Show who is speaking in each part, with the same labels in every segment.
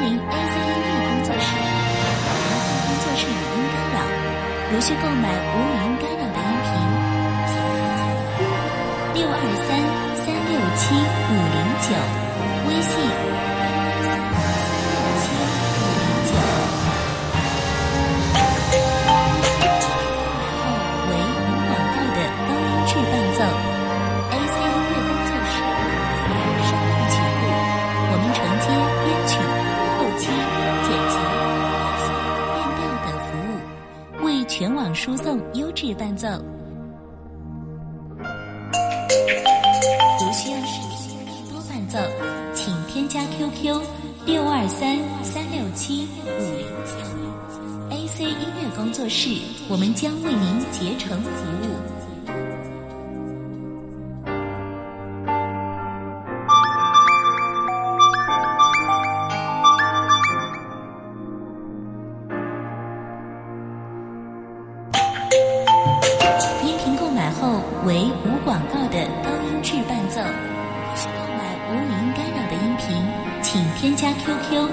Speaker 1: 临 AC 音乐工作室。本工作室语音干扰，如需购买无语音干扰的音频，请623-367-509，微信全网输送优质伴奏。如需要视听更多伴奏，请添加 QQ 623-367-509。AC 音乐工作室，我们将为您竭诚服务。后为无广告的高音质伴奏。需购买无语音干扰的音频，请添加 QQ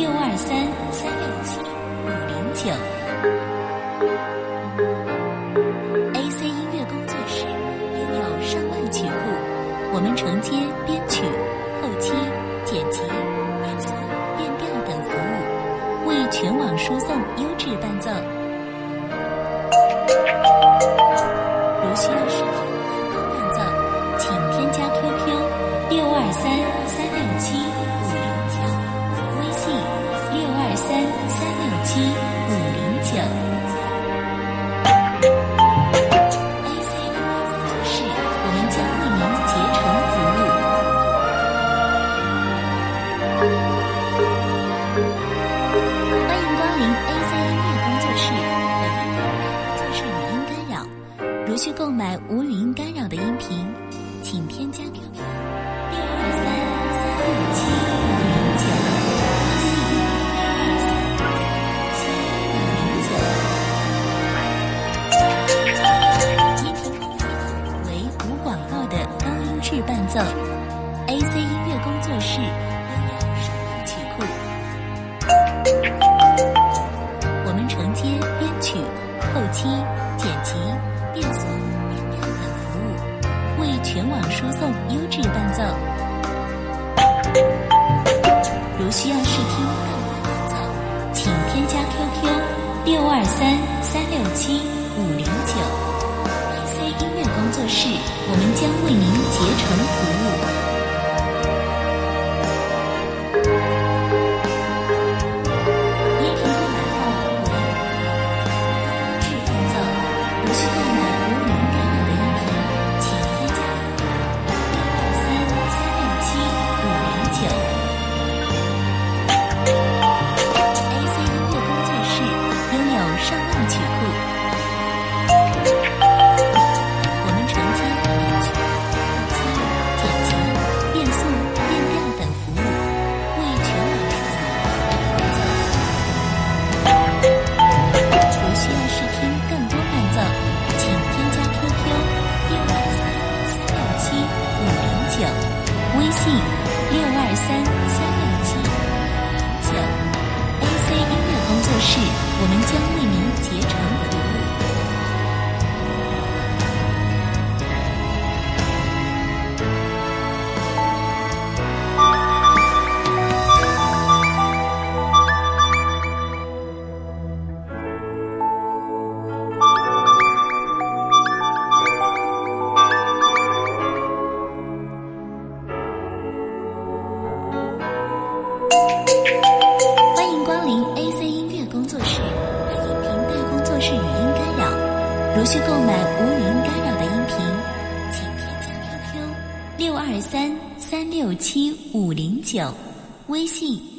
Speaker 1: 623-367-509。AC 音乐工作室拥有上万曲库，我们承接编曲、后期、剪辑、变速、变调等服务，为全网输送优质伴奏。如需要视听更多伴奏，请添加 QQ 623-367-509，微信623-367-509。AC 音乐工作室，我们将为您竭诚服务。欢迎光临 AC 音乐工作室，本音频工作室语音干扰。如需购买无语音干扰的音频，请添加 QQ 623-367-509。音频为无广告的高音质伴奏。AC 音乐工作室拥有上万曲库，我们承接编曲、后期、剪辑、变速、变调等服务，为全网输送优质伴奏。如需要试听更多伴奏，请添加 QQ 623-367-509。AC 音乐工作室，我们将为您竭诚服务。上万曲库，我们承接编曲、后期、剪辑、变速、变调等服务，为全网输送伴奏。如需要试听更多伴奏，请添加 QQ 623-367-509，微信623-367-509。AC 音乐工作室，我们将为您竭诚服务。欢迎光临 AC 音乐工作室，本音频带工作室语音干扰。如需购买无语音干扰的音频，请添加 QQ 623-367-509，微信